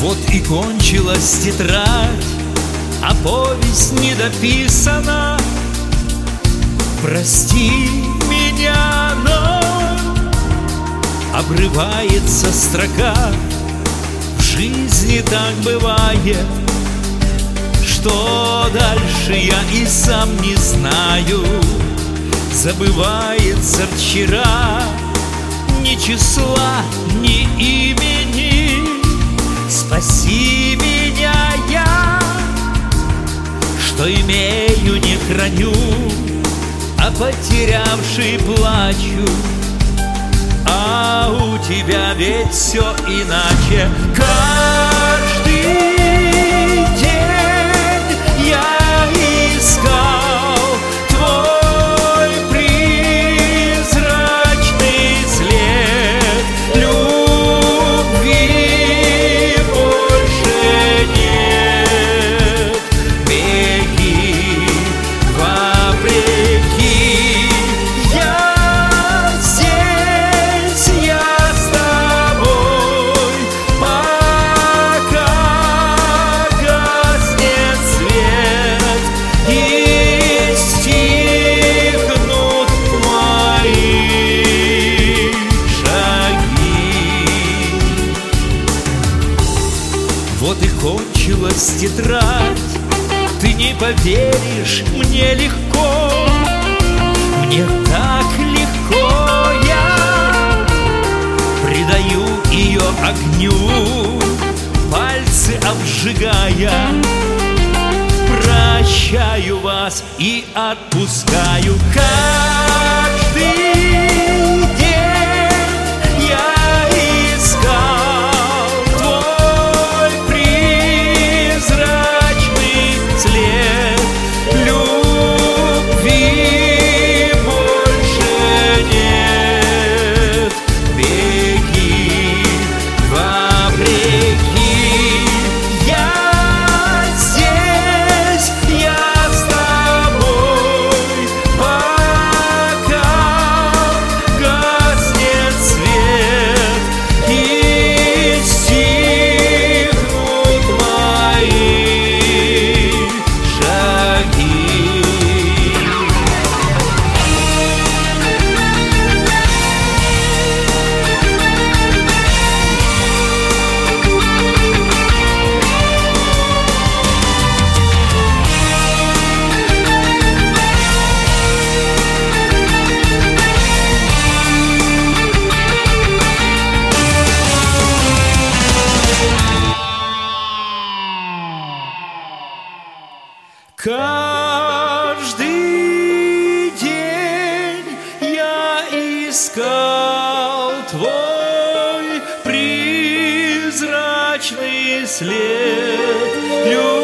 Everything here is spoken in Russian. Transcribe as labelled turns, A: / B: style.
A: Вот и кончилась тетрадь, а повесть не дописана. Прости меня, но обрывается строка. В жизни так бывает, что дальше я и сам не знаю. Забывается вчера ни числа, ни имени. Спаси меня, я, что имею, не храню, а потерявший плачу. А у тебя ведь все иначе. Каждый день я искал твой призрачный след. Любви больше нет. Беги вопреки. Вот и кончилась тетрадь. Ты не поверишь, мне легко, мне так легко. Я придаю ее огню, пальцы обжигая. Прощаю вас и отпускаю. Каждый день я искал твой призрачный след. Любви больше нет. Беги вопреки. Я здесь, я с тобой, пока гаснет свет и стихнут мои шаги. Каждый день я искал твой призрачный след.